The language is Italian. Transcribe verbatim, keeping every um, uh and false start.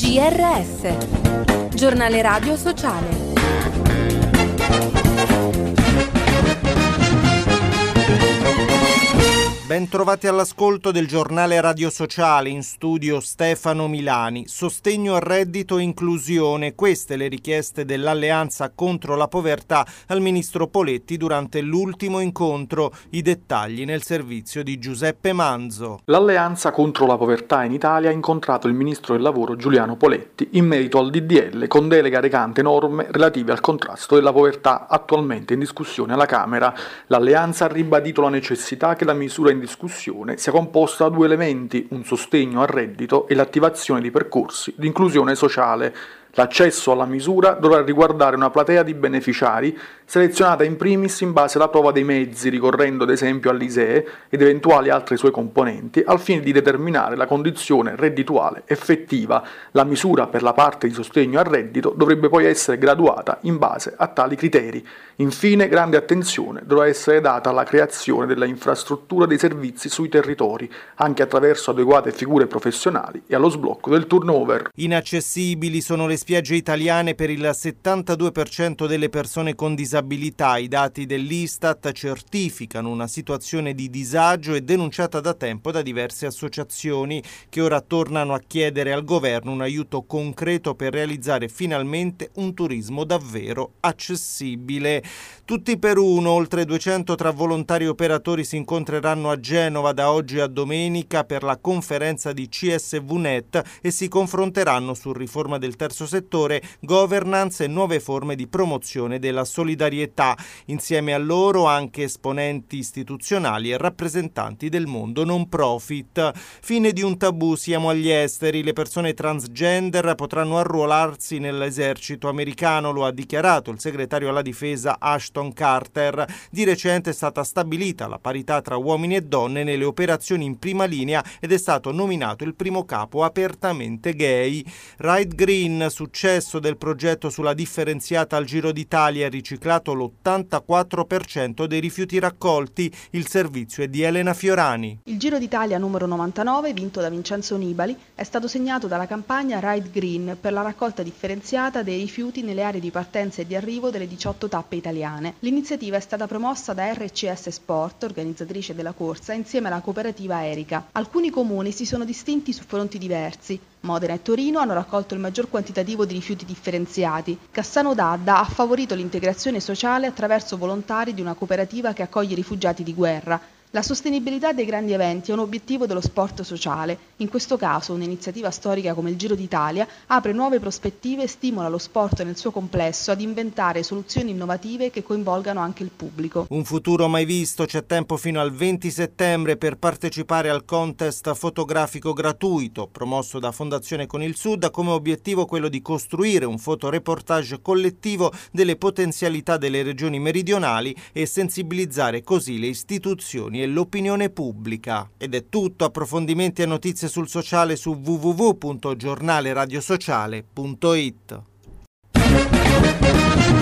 G R S, Giornale Radio Sociale. Ben trovati all'ascolto del giornale Radio Sociale, in studio Stefano Milani. Sostegno al reddito e inclusione, queste le richieste dell'Alleanza contro la povertà al ministro Poletti durante l'ultimo incontro. I dettagli nel servizio di Giuseppe Manzo. L'Alleanza contro la povertà in Italia ha incontrato il ministro del lavoro Giuliano Poletti in merito al D D L con delega recante norme relative al contrasto della povertà attualmente in discussione alla Camera. L'Alleanza ha ribadito la necessità che la misura in discussione sia composta da due elementi, un sostegno al reddito e l'attivazione di percorsi di inclusione sociale. L'accesso alla misura dovrà riguardare una platea di beneficiari selezionata in primis in base alla prova dei mezzi, ricorrendo ad esempio all'I S E E ed eventuali altri suoi componenti, al fine di determinare la condizione reddituale effettiva. La misura per la parte di sostegno al reddito dovrebbe poi essere graduata in base a tali criteri. Infine, grande attenzione dovrà essere data alla creazione della infrastruttura dei servizi sui territori, anche attraverso adeguate figure professionali e allo sblocco del turnover. Inaccessibili sono le spiagge italiane per il settantadue per cento delle persone con disabilità. I dati dell'Istat certificano una situazione di disagio e denunciata da tempo da diverse associazioni che ora tornano a chiedere al governo un aiuto concreto per realizzare finalmente un turismo davvero accessibile. Tutti per uno, oltre duecento tra volontari e operatori si incontreranno a Genova da oggi a domenica per la conferenza di C S V Net e si confronteranno su riforma del terzo settore, governance e nuove forme di promozione della solidarietà. Insieme a loro anche esponenti istituzionali e rappresentanti del mondo non profit. Fine di un tabù, siamo agli esteri. Le persone transgender potranno arruolarsi nell'esercito americano, lo ha dichiarato il segretario alla difesa Ashton Carter. Di recente è stata stabilita la parità tra uomini e donne nelle operazioni in prima linea ed è stato nominato il primo capo apertamente gay. Ride Green, successo del progetto sulla differenziata al Giro d'Italia, ha riciclato l'ottantaquattro per cento dei rifiuti raccolti. Il servizio è di Elena Fiorani. Il Giro d'Italia numero novantanove, vinto da Vincenzo Nibali, è stato segnato dalla campagna Ride Green per la raccolta differenziata dei rifiuti nelle aree di partenza e di arrivo delle diciotto tappe italiane. L'iniziativa è stata promossa da R C S Sport, organizzatrice della corsa, insieme alla cooperativa Erica. Alcuni comuni si sono distinti su fronti diversi. Modena e Torino hanno raccolto il maggior quantitativo di rifiuti differenziati. Cassano d'Adda ha favorito l'integrazione sociale attraverso volontari di una cooperativa che accoglie rifugiati di guerra. La sostenibilità dei grandi eventi è un obiettivo dello sport sociale. In questo caso un'iniziativa storica come il Giro d'Italia apre nuove prospettive e stimola lo sport nel suo complesso ad inventare soluzioni innovative che coinvolgano anche il pubblico. Un futuro mai visto, c'è tempo fino al venti settembre per partecipare al contest fotografico gratuito promosso da Fondazione Con il Sud, ha come obiettivo quello di costruire un fotoreportage collettivo delle potenzialità delle regioni meridionali e sensibilizzare così le istituzioni e l'opinione pubblica. Ed è tutto. Approfondimenti e notizie sul sociale su w w w punto giornale radio sociale punto it.